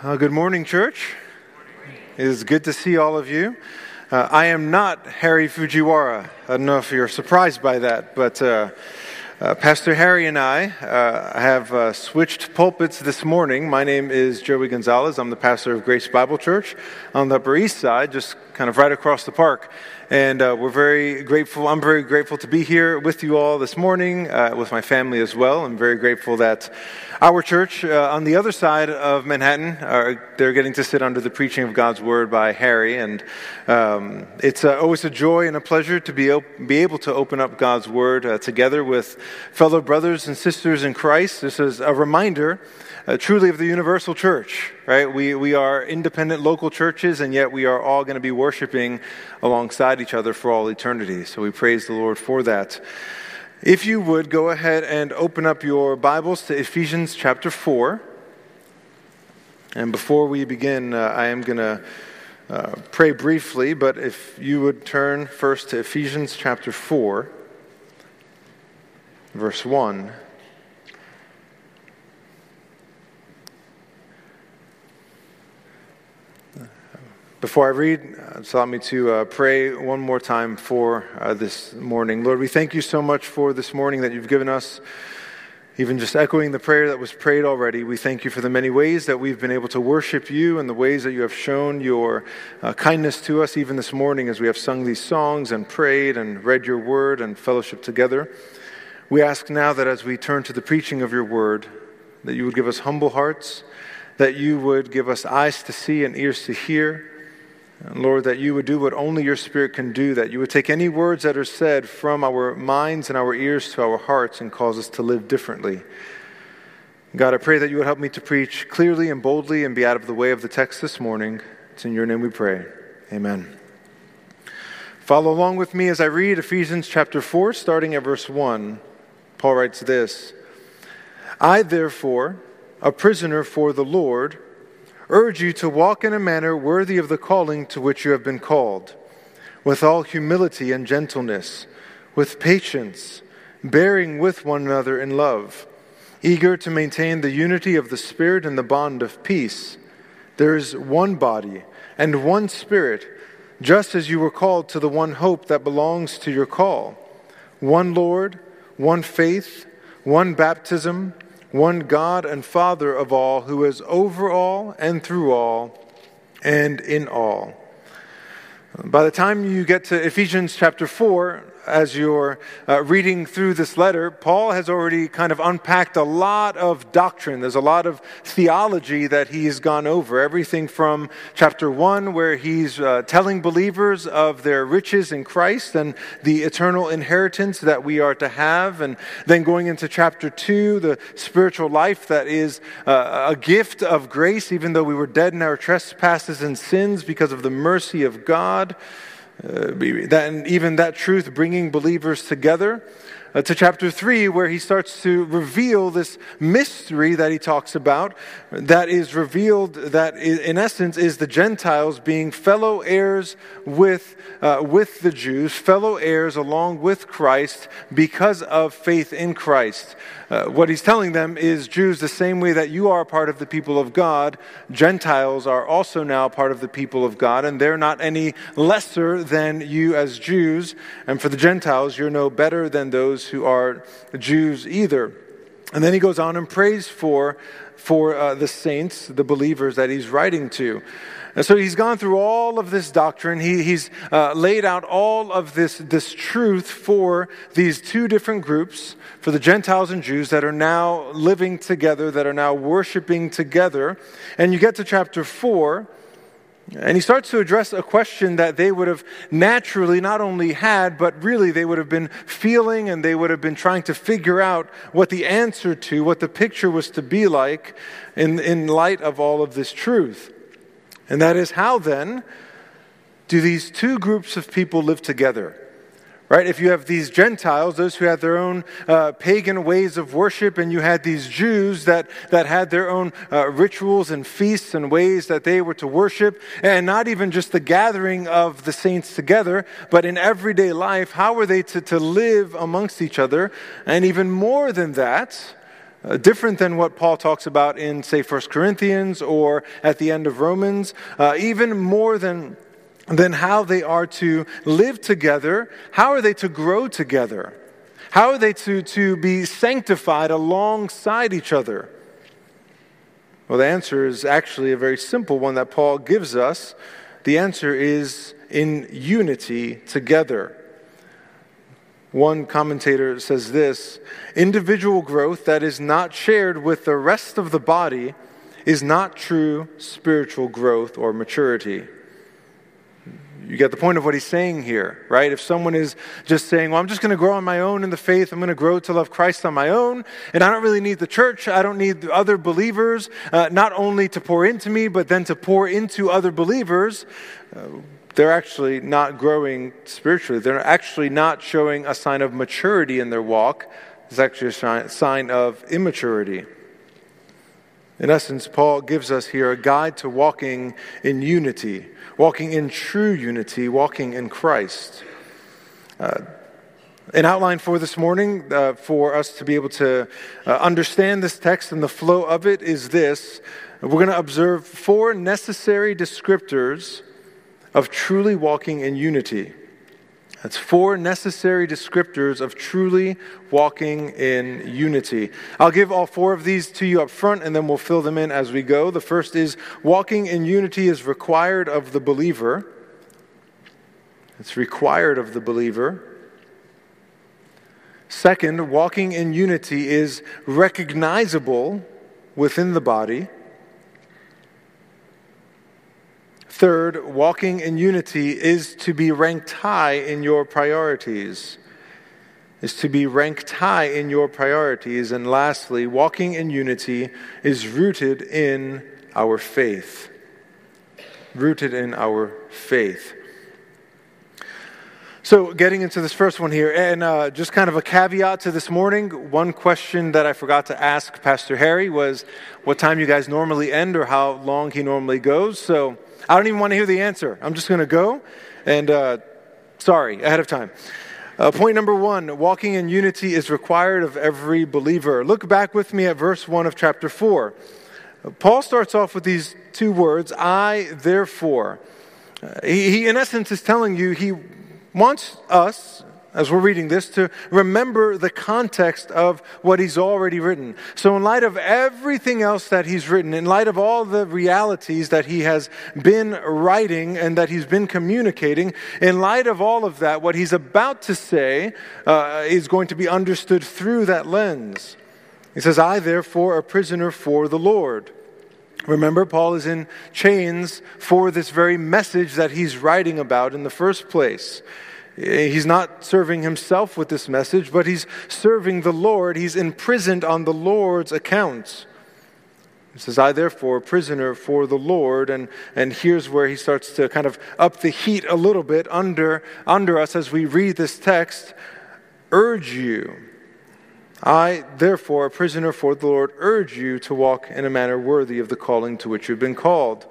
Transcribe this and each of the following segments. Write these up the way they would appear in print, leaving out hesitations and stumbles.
Good morning, church. It is good to see all of you. I am not Harry Fujiwara. I don't know if you're surprised by that, but Pastor Harry and I have switched pulpits this morning. My name is Joey Gonzalez. I'm the pastor of Grace Bible Church on the Upper East Side, just kind of right across the park. And we're very grateful. I'm very grateful to be here with you all this morning, with my family as well. I'm very grateful that our church on the other side of Manhattan, they're getting to sit under the preaching of God's Word by Harry. And it's always a joy and a pleasure to be able to open up God's Word together with fellow brothers and sisters in Christ. This is a reminder truly of the universal church, right? We are independent local churches, and yet we are all going to be worshiping alongside each other for all eternity. So we praise the Lord for that. If you would, go ahead and open up your Bibles to Ephesians chapter 4. And before we begin, I am going to pray briefly, but if you would turn first to Ephesians chapter 4, verse 1. Before I read, just allow me to pray one more time for this morning. Lord, we thank you so much for this morning that you've given us. Even just echoing the prayer that was prayed already, we thank you for the many ways that we've been able to worship you and the ways that you have shown your kindness to us even this morning as we have sung these songs and prayed and read your word and fellowship together. We ask now that as we turn to the preaching of your word, that you would give us humble hearts, that you would give us eyes to see and ears to hear. And Lord, that you would do what only your Spirit can do, that you would take any words that are said from our minds and our ears to our hearts and cause us to live differently. God, I pray that you would help me to preach clearly and boldly and be out of the way of the text this morning. It's in your name we pray. Amen. Follow along with me as I read Ephesians chapter 4, starting at verse 1. Paul writes this: I, therefore, a prisoner for the Lord, urge you to walk in a manner worthy of the calling to which you have been called, with all humility and gentleness, with patience, bearing with one another in love, eager to maintain the unity of the Spirit in the bond of peace. There is one body and one Spirit, just as you were called to the one hope that belongs to your call. One Lord, one faith, one baptism, one God and Father of all, who is over all and through all and in all. By the time you get to Ephesians chapter 4, as you're reading through this letter, Paul has already kind of unpacked a lot of doctrine. There's a lot of theology that he's gone over. Everything from chapter 1, where he's telling believers of their riches in Christ and the eternal inheritance that we are to have. And then going into chapter 2, the spiritual life that is a gift of grace, even though we were dead in our trespasses and sins because of the mercy of God. And even that truth bringing believers together, to chapter 3, where he starts to reveal this mystery that he talks about, that is revealed, that in essence is the Gentiles being fellow heirs with the Jews, fellow heirs along with Christ because of faith in Christ. What he's telling them is, Jews, the same way that you are a part of the people of God, Gentiles are also now part of the people of God, and they're not any lesser than you as Jews. And for the Gentiles, you're no better than those who are Jews either. And then he goes on and prays for the saints, the believers that he's writing to. And so he's gone through all of this doctrine. He's laid out all of this truth for these two different groups, for the Gentiles and Jews that are now living together, that are now worshiping together. And you get to chapter 4, and he starts to address a question that they would have naturally not only had, but really they would have been feeling, and they would have been trying to figure out what the answer to, what the picture was to be like in light of all of this truth. And that is, how then do these two groups of people live together? Right? If you have these Gentiles, those who had their own pagan ways of worship, and you had these Jews that had their own rituals and feasts and ways that they were to worship, and not even just the gathering of the saints together, but in everyday life, how were they to live amongst each other? And even more than that, Different than what Paul talks about in, say, 1 Corinthians or at the end of Romans, even more than how they are to live together. How are they to grow together? How are they to be sanctified alongside each other? Well, the answer is actually a very simple one that Paul gives us. The answer is in unity together. One commentator says this: individual growth that is not shared with the rest of the body is not true spiritual growth or maturity. You get the point of what he's saying here, right? If someone is just saying, well, I'm just going to grow on my own in the faith, I'm going to grow to love Christ on my own, and I don't really need the church, I don't need other believers, not only to pour into me, but then to pour into other believers, they're actually not growing spiritually. They're actually not showing a sign of maturity in their walk. It's actually a sign of immaturity. In essence, Paul gives us here a guide to walking in unity, walking in true unity, walking in Christ. An outline for this morning, for us to be able to understand this text and the flow of it, is this. We're going to observe 4 necessary descriptors of truly walking in unity. That's 4 necessary descriptors of truly walking in unity. I'll give all 4 of these to you up front, and then we'll fill them in as we go. The first is walking in unity is required of the believer. It's required of the believer. Second, walking in unity is recognizable within the body. Third, walking in unity is to be ranked high in your priorities. Is to be ranked high in your priorities. And lastly, walking in unity is rooted in our faith. Rooted in our faith. So getting into this first one here, and just kind of a caveat to this morning, one question that I forgot to ask Pastor Harry was what time you guys normally end or how long he normally goes. So I don't even want to hear the answer. I'm just going to go, and sorry, ahead of time. Point number 1, walking in unity is required of every believer. Look back with me at verse 1 of chapter 4. Paul starts off with these 2 words, I therefore. He in essence is telling you he wants us, as we're reading this, to remember the context of what he's already written. So in light of everything else that he's written, in light of all the realities that he has been writing and that he's been communicating, in light of all of that, what he's about to say is going to be understood through that lens. He says, I therefore, a prisoner for the Lord. Remember, Paul is in chains for this very message that he's writing about in the first place. He's not serving himself with this message, but he's serving the Lord. He's imprisoned on the Lord's account. He says, I therefore, a prisoner for the Lord. And here's where he starts to kind of up the heat a little bit under us as we read this text. Urge you. I, therefore, a prisoner for the Lord, urge you to walk in a manner worthy of the calling to which you've been called.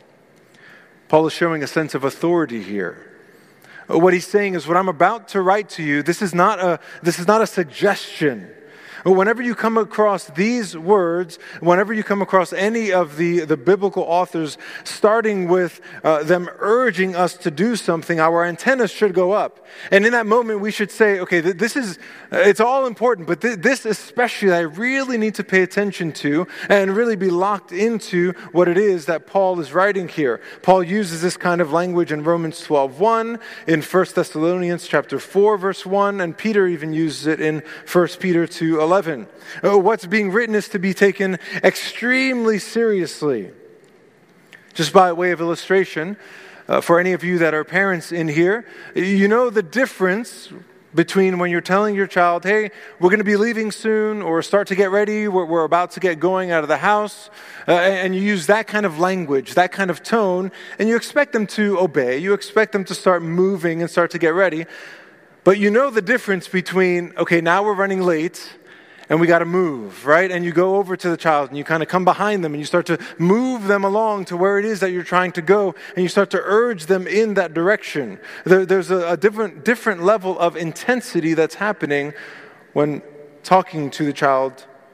Paul is showing a sense of authority here. What he's saying is, what I'm about to write to you, this is not a suggestion. Whenever you come across these words, whenever you come across any of the biblical authors, starting with them urging us to do something, our antennas should go up. And in that moment, we should say, okay, it's all important, but this especially I really need to pay attention to and really be locked into what it is that Paul is writing here. Paul uses this kind of language in Romans 12:1, in 1 Thessalonians chapter 4, verse 1, and Peter even uses it in 1 Peter 2:11. What's being written is to be taken extremely seriously. Just by way of illustration, for any of you that are parents in here, you know the difference between when you're telling your child, hey, we're going to be leaving soon, or start to get ready, we're about to get going out of the house, and you use that kind of language, that kind of tone, and you expect them to obey, you expect them to start moving and start to get ready, but you know the difference between, okay, now we're running late, and we got to move, right? And you go over to the child and you kind of come behind them and you start to move them along to where it is that you're trying to go, and you start to urge them in that direction. There's a different level of intensity that's happening when talking to the child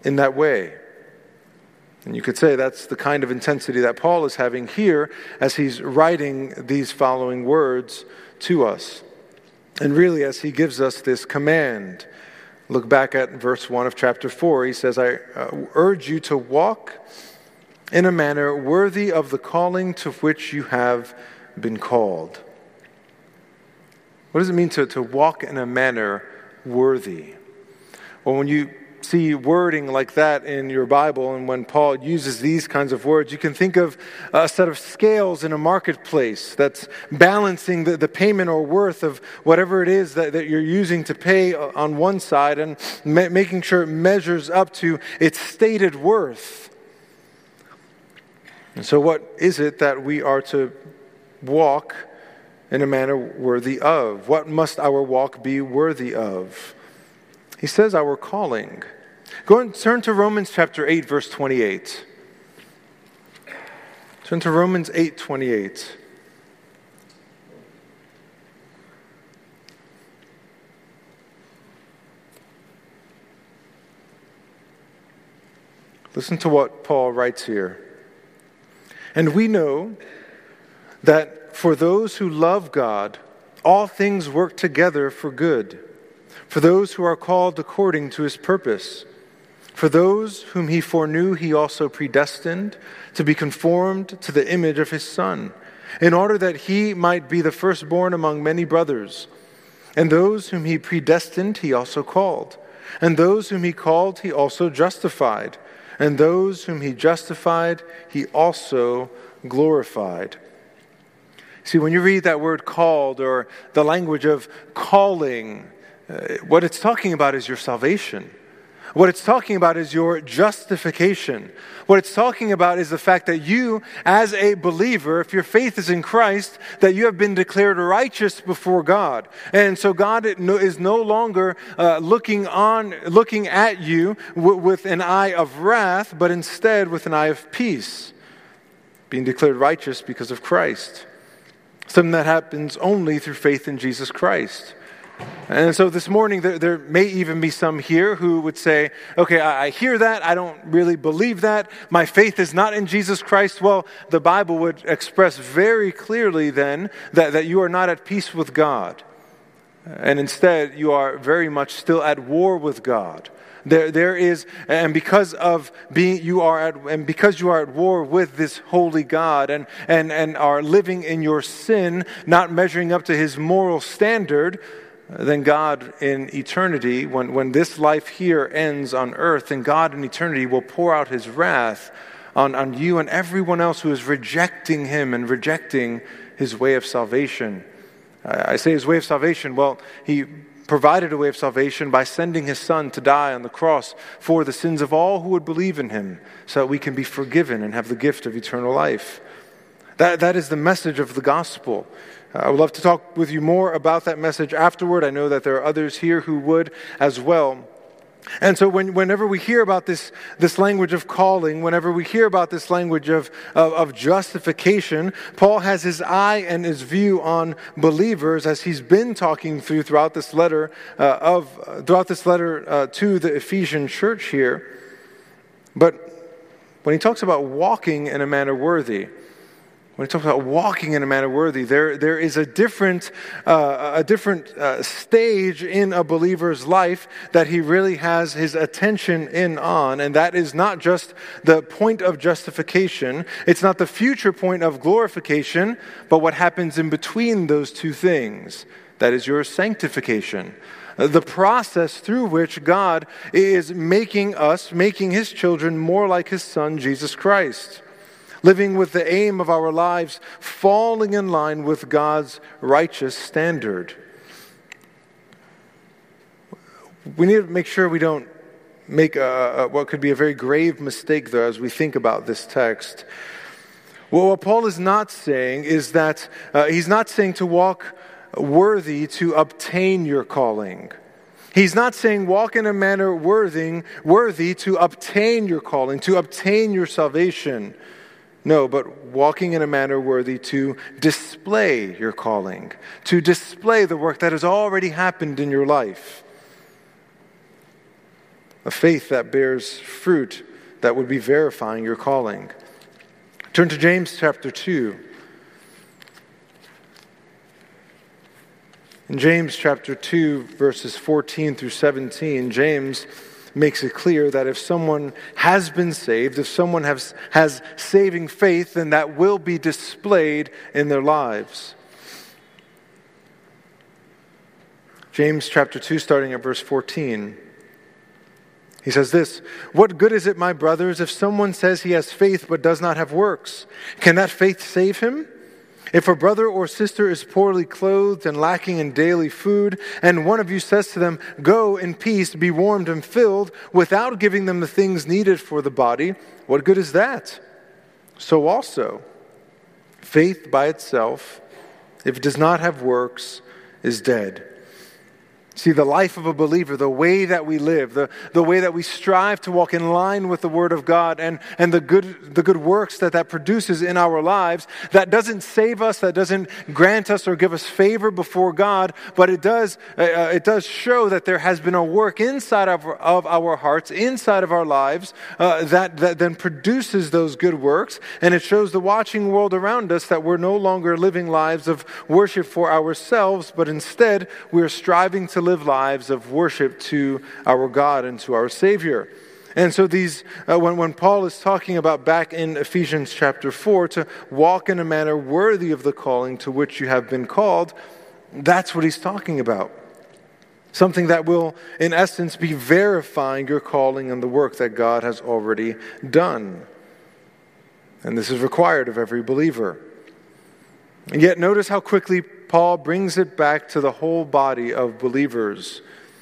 in that way. And you could say that's the kind of intensity that Paul is having here as he's writing these following words to us. And really, as he gives us this command, look back at verse 1 of chapter 4. He says, I urge you to walk in a manner worthy of the calling to which you have been called. What does it mean to walk in a manner worthy? Well, when you see wording like that in your Bible, and when Paul uses these kinds of words, you can think of a set of scales in a marketplace that's balancing the payment or worth of whatever it is that you're using to pay on one side and making sure it measures up to its stated worth. And so what is it that we are to walk in a manner worthy of? What must our walk be worthy of? He says our calling. Go and turn to Romans chapter 8, verse 28. Turn to Romans 8:28. Listen to what Paul writes here. And we know that for those who love God, all things work together for good, for those who are called according to his purpose. For those whom he foreknew, he also predestined to be conformed to the image of his Son, in order that he might be the firstborn among many brothers. And those whom he predestined, he also called. And those whom he called, he also justified. And those whom he justified, he also glorified. See, when you read that word called, or the language of calling, what it's talking about is your salvation. What it's talking about is your justification. What it's talking about is the fact that you, as a believer, if your faith is in Christ, that you have been declared righteous before God. And so God is no longer looking at you with an eye of wrath, but instead with an eye of peace. Being declared righteous because of Christ. Something that happens only through faith in Jesus Christ. And so this morning, there may even be some here who would say, okay, I hear that, I don't really believe that, my faith is not in Jesus Christ. Well, the Bible would express very clearly then that you are not at peace with God. And instead, you are very much still at war with God. There is, and because you are at war with this holy God and are living in your sin, not measuring up to his moral standard, then God in eternity, when this life here ends on earth, then God in eternity will pour out his wrath on you and everyone else who is rejecting him and rejecting his way of salvation. I say his way of salvation, well, he provided a way of salvation by sending his Son to die on the cross for the sins of all who would believe in him, so that we can be forgiven and have the gift of eternal life. That is the message of the gospel. I would love to talk with you more about that message afterward. I know that there are others here who would as well. And so whenever we hear about this language of calling, whenever we hear about this language of justification, Paul has his eye and his view on believers as he's been talking throughout this letter to the Ephesian church here. But when he talks about walking in a manner worthy, there is a different stage in a believer's life that he really has his attention in on, and that is not just the point of justification. It's not the future point of glorification, but what happens in between those two things. That is your sanctification. The process through which God is making his children more like his Son, Jesus Christ. Living with the aim of our lives falling in line with God's righteous standard. We need to make sure we don't make what could be a very grave mistake, though, as we think about this text. Well, what Paul is not saying is that he's not saying to walk worthy to obtain your calling. He's not saying walk in a manner worthy to obtain your calling, to obtain your salvation. No, but walking in a manner worthy to display your calling, to display the work that has already happened in your life. a faith that bears fruit that would be verifying your calling. Turn to James chapter 2. In James chapter 2, verses 14 through 17, James makes it clear that if someone has been saved, if someone has saving faith, then that will be displayed in their lives. James chapter 2, starting at verse 14. He says this, "What good is it, my brothers, if someone says he has faith but does not have works? Can that faith save him? If a brother or sister is poorly clothed and lacking in daily food, and one of you says to them, 'Go in peace, be warmed and filled,' without giving them the things needed for the body, what good is that? So also, faith by itself, if it does not have works, is dead." See, the life of a believer, the way that we live, the way that we strive to walk in line with the Word of God and the good works that produces in our lives, that doesn't save us, that doesn't grant us or give us favor before God, but it does show that there has been a work inside of our hearts, inside of our lives, that then produces those good works, and it shows the watching world around us that we're no longer living lives of worship for ourselves, but instead we are striving to live lives of worship to our God and to our Savior. And so these, when Paul is talking about back in Ephesians chapter 4, to walk in a manner worthy of the calling to which you have been called, that's what he's talking about. Something that will, in essence, be verifying your calling and the work that God has already done. And this is required of every believer. And yet notice how quickly Paul brings it back to the whole body of believers.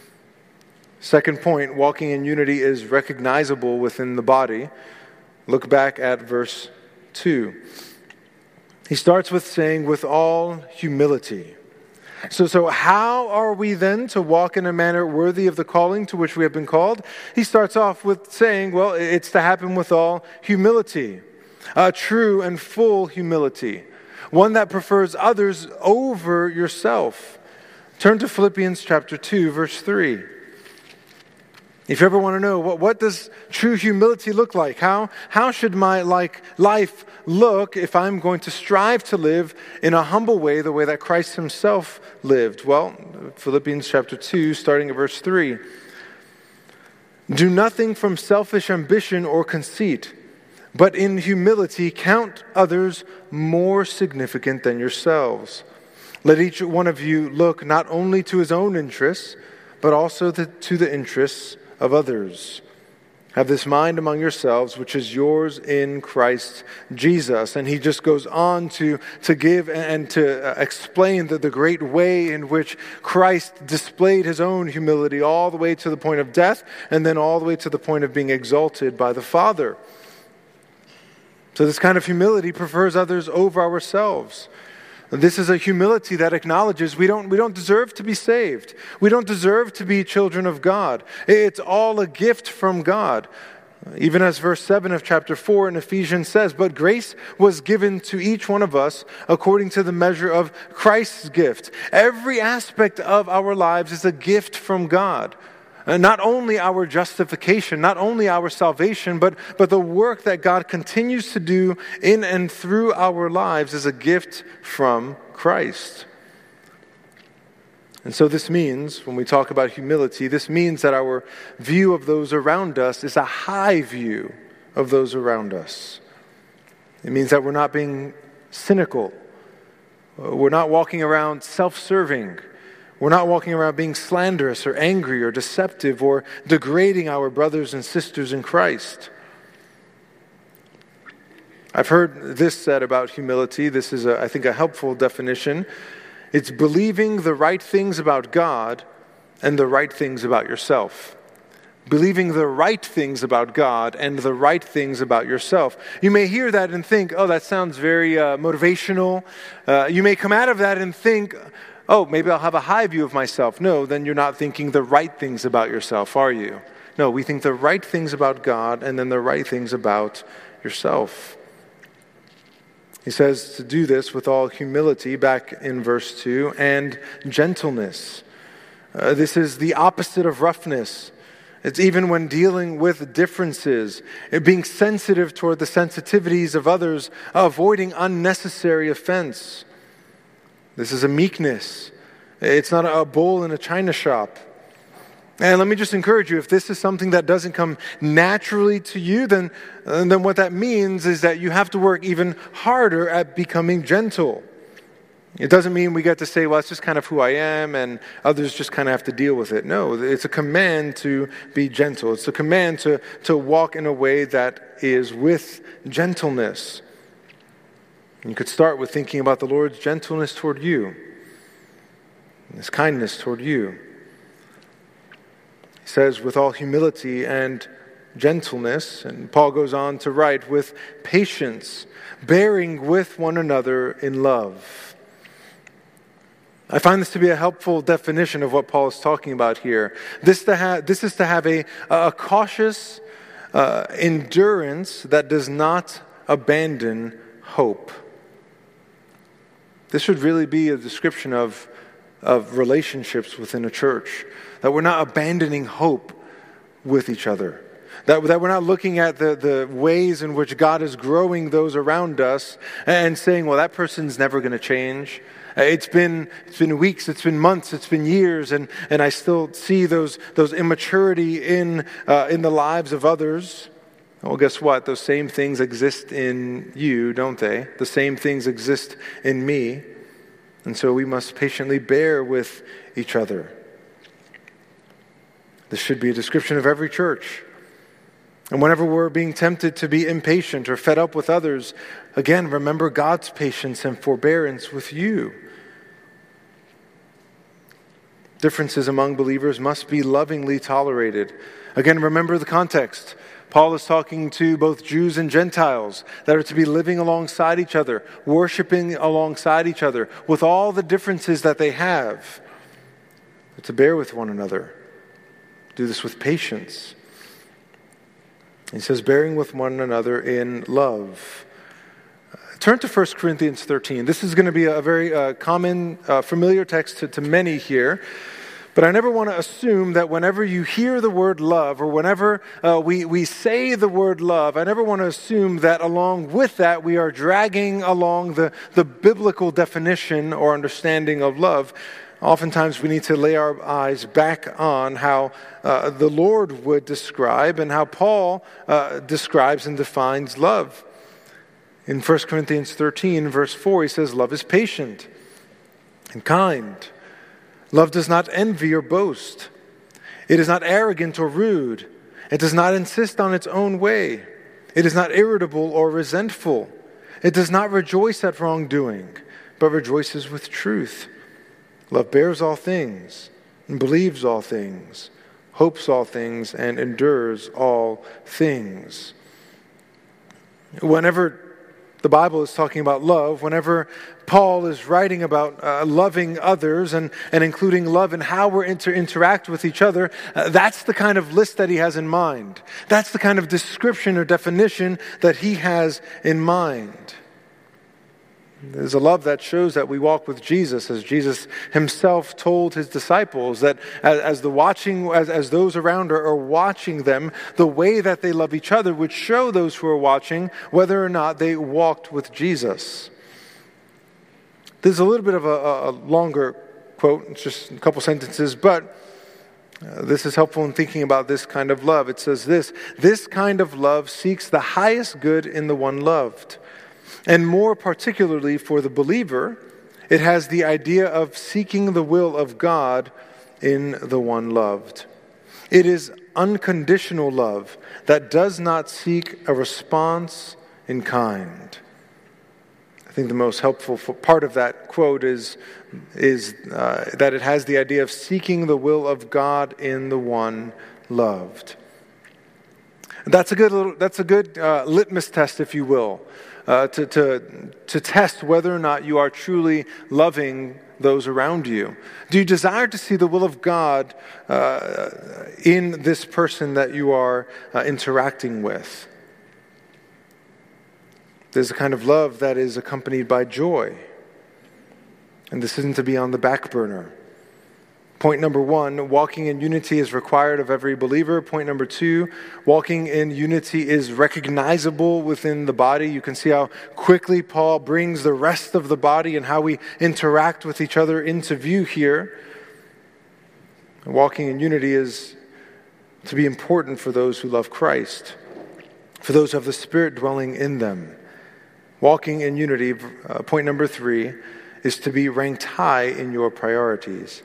Second point, walking in unity is recognizable within the body. Look back at verse 2. He starts with saying, "with all humility." So how are we then to walk in a manner worthy of the calling to which we have been called? He starts off with saying, well, it's to happen with all humility. True and full humility. One that prefers others over yourself. Turn to Philippians chapter 2, verse 3. If you ever want to know, what does true humility look like? How should my life look if I'm going to strive to live in a humble way, the way that Christ himself lived? Well, Philippians chapter 2, starting at verse 3. "Do nothing from selfish ambition or conceit, but in humility count others more significant than yourselves. Let each one of you look not only to his own interests, but also to the interests of others. Have this mind among yourselves, which is yours in Christ Jesus." And he just goes on to give and to explain the great way in which Christ displayed his own humility all the way to the point of death, and then all the way to the point of being exalted by the Father. So this kind of humility prefers others over ourselves. This is a humility that acknowledges we don't deserve to be saved. We don't deserve to be children of God. It's all a gift from God. Even as verse 7 of chapter 4 in Ephesians says, "But grace was given to each one of us according to the measure of Christ's gift." Every aspect of our lives is a gift from God. Not only our justification, not only our salvation, but the work that God continues to do in and through our lives is a gift from Christ. And so this means, when we talk about humility, this means that our view of those around us is a high view of those around us. It means that we're not being cynical. We're not walking around self-serving. We're not walking around being slanderous or angry or deceptive or degrading our brothers and sisters in Christ. I've heard this said about humility. This is, I think, a helpful definition. It's believing the right things about God and the right things about yourself. Believing the right things about God and the right things about yourself. You may hear that and think, oh, that sounds very motivational. You may come out of that and think, oh, maybe I'll have a high view of myself. No, then you're not thinking the right things about yourself, are you? No, we think the right things about God and then the right things about yourself. He says to do this with all humility, back in verse 2, and gentleness. This is the opposite of roughness. It's even when dealing with differences, being sensitive toward the sensitivities of others, avoiding unnecessary offense. This is a meekness. It's not a bull in a china shop. And let me just encourage you, if this is something that doesn't come naturally to you, then what that means is that you have to work even harder at becoming gentle. It doesn't mean we get to say, well, it's just kind of who I am, and others just kind of have to deal with it. No, it's a command to be gentle. It's a command to walk in a way that is with gentleness. You could start with thinking about the Lord's gentleness toward you, and His kindness toward you. He says, with all humility and gentleness, and Paul goes on to write, with patience, bearing with one another in love. I find this to be a helpful definition of what Paul is talking about here. This is to have a cautious endurance that does not abandon hope. This should really be a description of relationships within a church. That we're not abandoning hope with each other. That we're not looking at the ways in which God is growing those around us and saying, well, that person's never going to change. It's been weeks, it's been months, it's been years, and I still see those immaturity in the lives of others. Well, guess what? Those same things exist in you, don't they? The same things exist in me. And so we must patiently bear with each other. This should be a description of every church. And whenever we're being tempted to be impatient or fed up with others, again, remember God's patience and forbearance with you. Differences among believers must be lovingly tolerated. Again, remember the context. Paul is talking to both Jews and Gentiles that are to be living alongside each other, worshiping alongside each other, with all the differences that they have. But to bear with one another. Do this with patience. He says, bearing with one another in love. Turn to 1 Corinthians 13. This is going to be a very common, familiar text to many here. But I never want to assume that whenever you hear the word love, or whenever we say the word love, I never want to assume that along with that we are dragging along the biblical definition or understanding of love. Oftentimes we need to lay our eyes back on how the Lord would describe and how Paul describes and defines love. In 1 Corinthians 13, verse 4, he says, love is patient and kind. Love does not envy or boast. It is not arrogant or rude. It does not insist on its own way. It is not irritable or resentful. It does not rejoice at wrongdoing, but rejoices with truth. Love bears all things, and believes all things, hopes all things, and endures all things. Whenever the Bible is talking about love, whenever Paul is writing about loving others and including love in how we're to interact with each other, that's the kind of list that he has in mind. That's the kind of description or definition that he has in mind. There's a love that shows that we walk with Jesus, as Jesus himself told his disciples, that as those around are watching them, the way that they love each other would show those who are watching whether or not they walked with Jesus. There's a little bit of a longer quote, it's just a couple sentences, but this is helpful in thinking about this kind of love. It says this kind of love seeks the highest good in the one loved. And more particularly for the believer, it has the idea of seeking the will of God in the one loved. It is unconditional love that does not seek a response in kind. I think the most helpful part of that quote is that it has the idea of seeking the will of God in the one loved. That's a good litmus test, if you will. To test whether or not you are truly loving those around you. Do you desire to see the will of God in this person that you are interacting with? There's a kind of love that is accompanied by joy. And this isn't to be on the back burner. Point number 1, walking in unity is required of every believer. Point number 2, walking in unity is recognizable within the body. You can see how quickly Paul brings the rest of the body and how we interact with each other into view here. Walking in unity is to be important for those who love Christ, for those who have the Spirit dwelling in them. Walking in unity, point number 3, is to be ranked high in your priorities.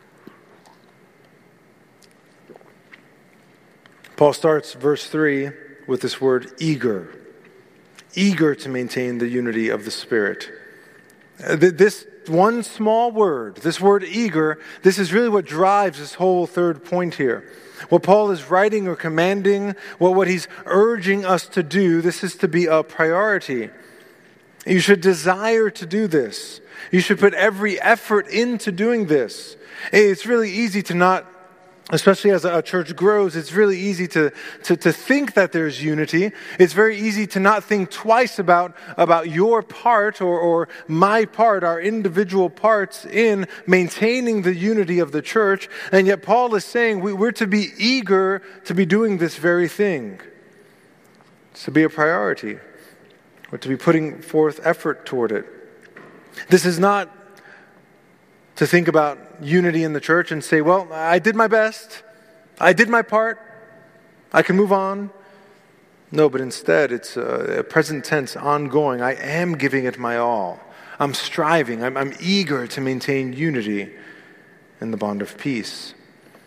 Paul starts verse 3 with this word eager. Eager to maintain the unity of the Spirit. This one small word, this word eager, this is really what drives this whole third point here. What Paul is writing or commanding, what he's urging us to do, this is to be a priority. You should desire to do this. You should put every effort into doing this. It's really easy to not, especially as a church grows, it's really easy to think that there's unity. It's very easy to not think twice about your part or my part, our individual parts in maintaining the unity of the church. And yet Paul is saying we're to be eager to be doing this very thing. It's to be a priority. We're to be putting forth effort toward it. This is not to think about unity in the church and say, well, I did my best. I did my part. I can move on. No, but instead it's a present tense, ongoing. I am giving it my all. I'm striving. I'm eager to maintain unity in the bond of peace.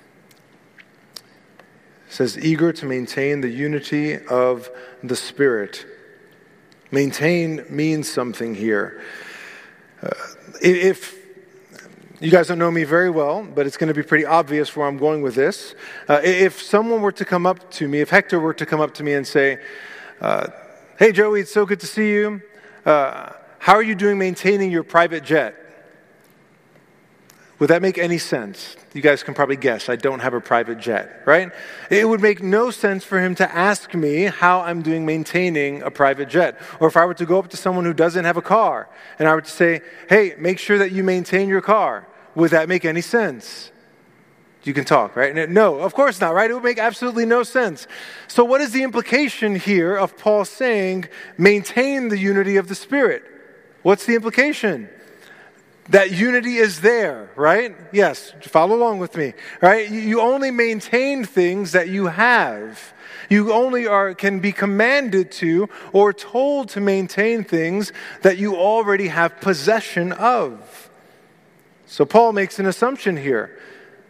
It says, eager to maintain the unity of the Spirit. Maintain means something here. If you guys don't know me very well, but it's going to be pretty obvious where I'm going with this. If someone were to come up to me, if Hector were to come up to me and say, hey Joey, it's so good to see you. How are you doing maintaining your private jet? Would that make any sense? You guys can probably guess. I don't have a private jet, right? It would make no sense for him to ask me how I'm doing maintaining a private jet. Or if I were to go up to someone who doesn't have a car, and I were to say, hey, make sure that you maintain your car. Would that make any sense? You can talk, right? No, of course not, right? It would make absolutely no sense. So what is the implication here of Paul saying, maintain the unity of the Spirit? What's the implication? That unity is there, right? Yes, follow along with me, right? You only maintain things that you have. You only can be commanded to or told to maintain things that you already have possession of. So Paul makes an assumption here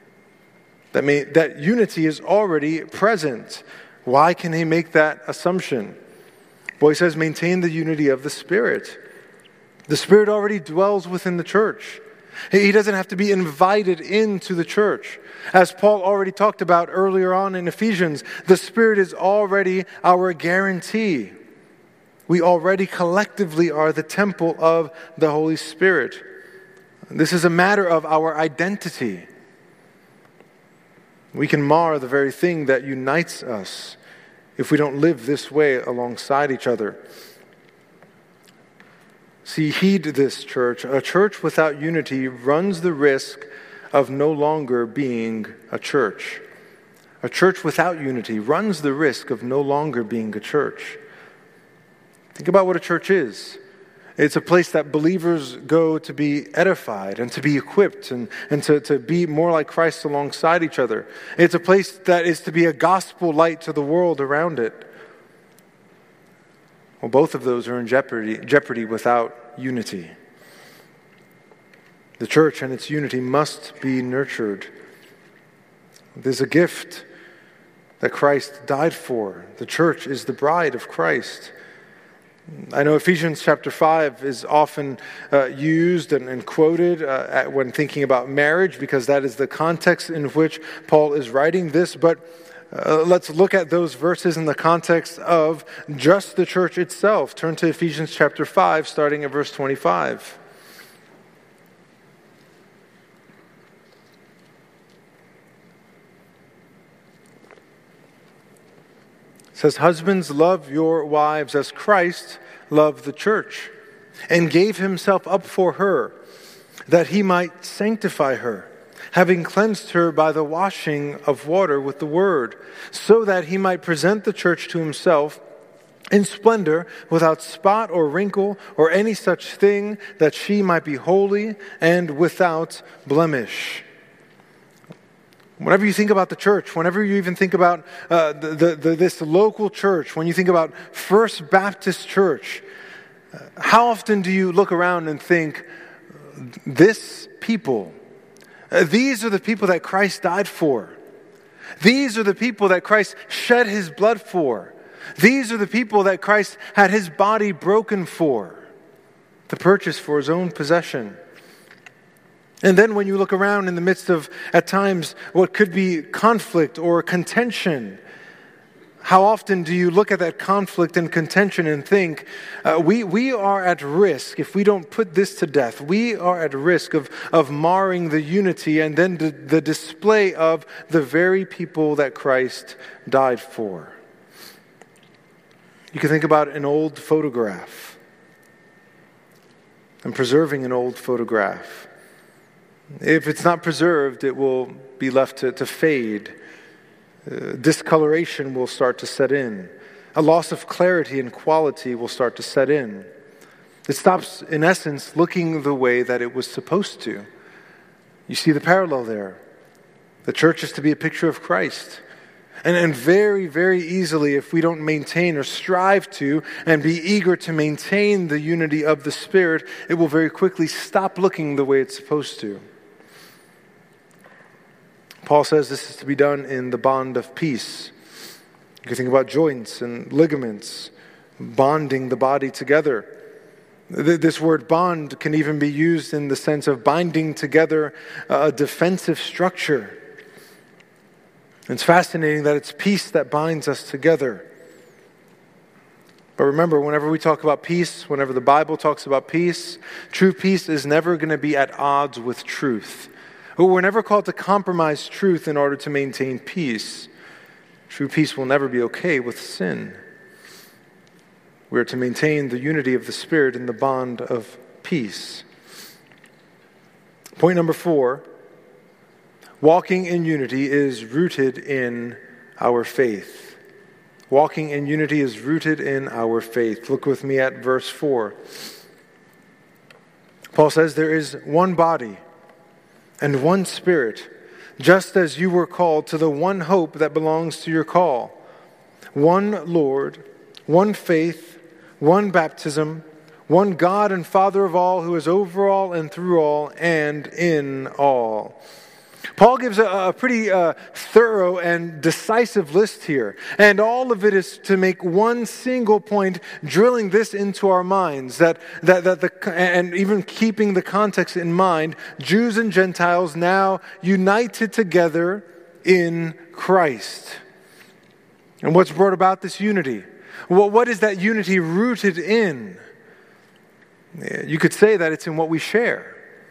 that unity is already present. Why can he make that assumption? Well, he says maintain the unity of the Spirit. The Spirit already dwells within the church. He doesn't have to be invited into the church. As Paul already talked about earlier on in Ephesians, the Spirit is already our guarantee. We already collectively are the temple of the Holy Spirit. This is a matter of our identity. We can mar the very thing that unites us if we don't live this way alongside each other. See, heed this, church. A church without unity runs the risk of no longer being a church. A church without unity runs the risk of no longer being a church. Think about what a church is. It's a place that believers go to be edified and to be equipped and to be more like Christ alongside each other. It's a place that is to be a gospel light to the world around it. Well, both of those are in jeopardy without unity. The church and its unity must be nurtured. There's a gift that Christ died for. The church is the bride of Christ. I know Ephesians chapter 5 is often used and quoted when thinking about marriage because that is the context in which Paul is writing this, but let's look at those verses in the context of just the church itself. Turn to Ephesians chapter 5, starting at verse 25. It says, husbands, love your wives as Christ loved the church and gave himself up for her, that he might sanctify her, having cleansed her by the washing of water with the word, so that he might present the church to himself in splendor, without spot or wrinkle or any such thing, that she might be holy and without blemish. Whenever you think about the church, whenever you even think about this local church, when you think about First Baptist Church, how often do you look around and think, this people, these are the people that Christ died for. These are the people that Christ shed his blood for. These are the people that Christ had his body broken for, to purchase for his own possession. And then when you look around in the midst of, at times, what could be conflict or contention, how often do you look at that conflict and contention and think, we are at risk, if we don't put this to death, we are at risk of marring the unity and then the display of the very people that Christ died for. You can think about an old photograph and preserving an old photograph. If it's not preserved, it will be left to fade. Discoloration will start to set in. A loss of clarity and quality will start to set in. It stops, in essence, looking the way that it was supposed to. You see the parallel there. The church is to be a picture of Christ. And very, very easily, if we don't maintain or strive to and be eager to maintain the unity of the Spirit, it will very quickly stop looking the way it's supposed to. Paul says this is to be done in the bond of peace. You can think about joints and ligaments, bonding the body together. This word bond can even be used in the sense of binding together a defensive structure. It's fascinating that it's peace that binds us together. But remember, whenever we talk about peace, whenever the Bible talks about peace, true peace is never going to be at odds with truth. We're never called to compromise truth in order to maintain peace. True peace will never be okay with sin. We are to maintain the unity of the Spirit in the bond of peace. Point number 4. Walking in unity is rooted in our faith. Walking in unity is rooted in our faith. Look with me at verse 4. Paul says, there is one body and one Spirit, just as you were called to the one hope that belongs to your call. One Lord, one faith, one baptism, one God and Father of all, who is over all and through all and in all. Paul gives a pretty thorough and decisive list here. And all of it is to make one single point, drilling this into our minds, and even keeping the context in mind, Jews and Gentiles now united together in Christ. And what's brought about this unity? Well, what is that unity rooted in? You could say that it's in what we share.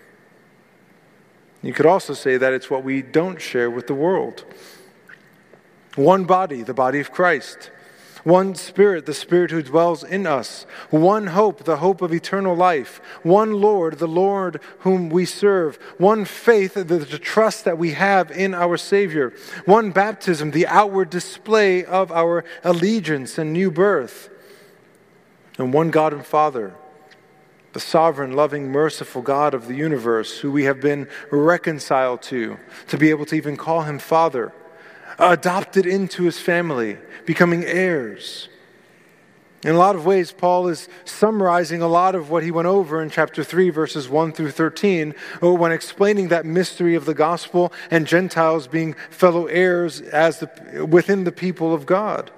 You could also say that it's what we don't share with the world. One body, the body of Christ. One Spirit, the Spirit who dwells in us. One hope, the hope of eternal life. One Lord, the Lord whom we serve. One faith, the trust that we have in our Savior. One baptism, the outward display of our allegiance and new birth. And one God and Father, the sovereign, loving, merciful God of the universe, who we have been reconciled to be able to even call him Father, adopted into his family, becoming heirs. In a lot of ways, Paul is summarizing a lot of what he went over in chapter 3, verses 1 through 13, when explaining that mystery of the gospel and Gentiles being fellow heirs within the people of God.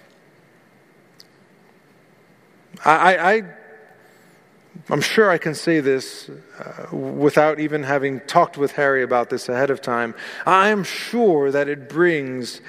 I'm sure I can say this without even having talked with Harry about this ahead of time. I am sure that it brings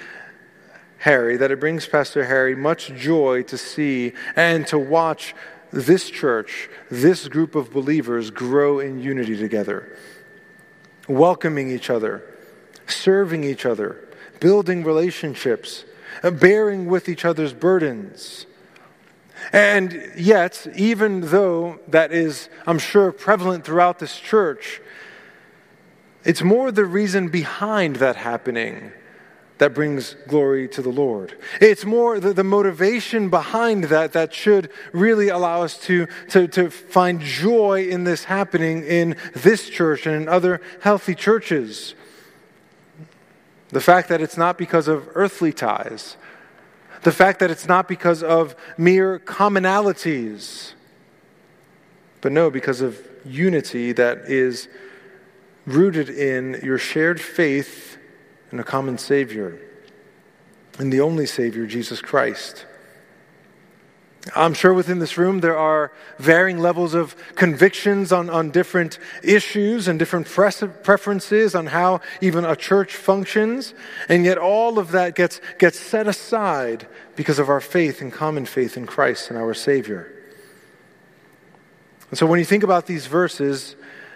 Pastor Harry much joy to see and to watch this church, this group of believers grow in unity together, welcoming each other, serving each other, building relationships, bearing with each other's burdens. And yet, even though that is, I'm sure, prevalent throughout this church, It's more the reason behind that happening that brings glory to the Lord. It's more the motivation behind that should really allow us to find joy in this happening in this church and in other healthy churches. The fact that it's not because of earthly ties. The fact that it's not because of mere commonalities. But no, because of unity that is rooted in your shared faith in a common Savior, in the only Savior, Jesus Christ. I'm sure within this room there are varying levels of convictions on different issues and different preferences on how even a church functions, and yet all of that gets set aside because of our faith and common faith in Christ and our Savior. And so when you think about these verses,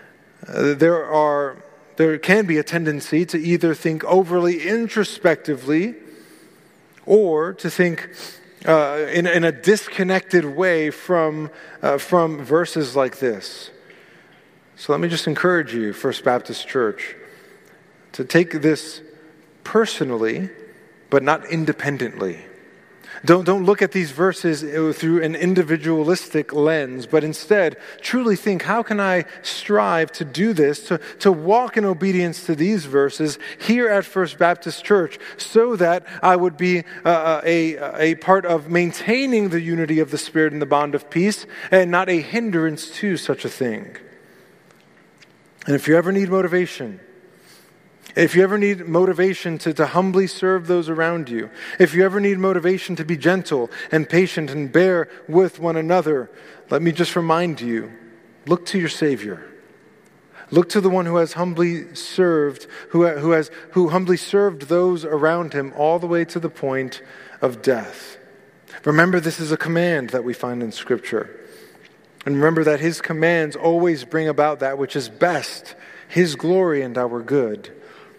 there can be a tendency to either think overly introspectively or to think in a disconnected way from verses like this. So let me just encourage you, First Baptist Church, to take this personally, but not independently. Don't look at these verses through an individualistic lens, but instead truly think, how can I strive to do this, to walk in obedience to these verses here at First Baptist Church, so that I would be a part of maintaining the unity of the Spirit and the bond of peace, and not a hindrance to such a thing. And if you ever need motivation, to humbly serve those around you, if you ever need motivation to be gentle and patient and bear with one another, let me just remind you, look to your Savior. Look to the one who has humbly served, who humbly served those around him all the way to the point of death. Remember, this is a command that we find in Scripture. And remember that his commands always bring about that which is best, his glory and our good.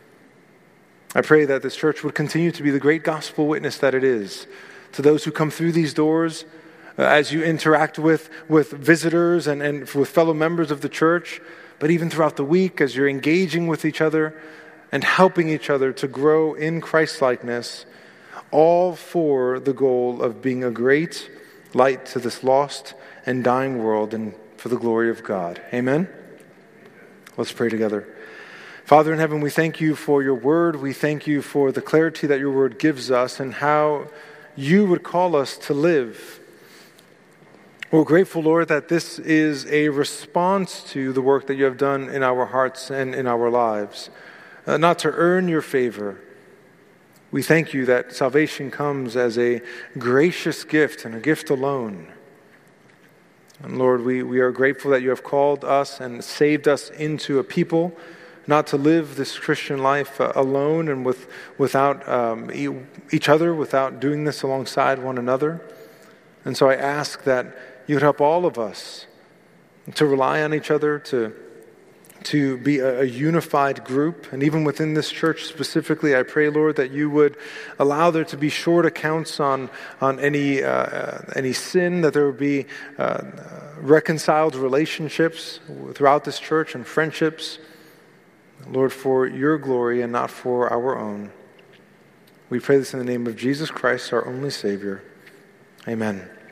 I pray that this church would continue to be the great gospel witness that it is to those who come through these doors, as you interact with visitors and with fellow members of the church, but even throughout the week as you're engaging with each other and helping each other to grow in Christ-likeness, all for the goal of being a great light to this lost and dying world and for the glory of God. Amen? Let's pray together. Father in heaven, we thank you for your word. We thank you for the clarity that your word gives us and how you would call us to live. We're grateful, Lord, that this is a response to the work that you have done in our hearts and in our lives, not to earn your favor. We thank you that salvation comes as a gracious gift and a gift alone. And Lord, we are grateful that you have called us and saved us into a people not to live this Christian life alone and without each other, without doing this alongside one another. And so I ask that you would help all of us to rely on each other, to be a unified group. And even within this church specifically, I pray, Lord, that you would allow there to be short accounts on any sin, that there would be reconciled relationships throughout this church and friendships. Lord, for your glory and not for our own. We pray this in the name of Jesus Christ, our only Savior. Amen.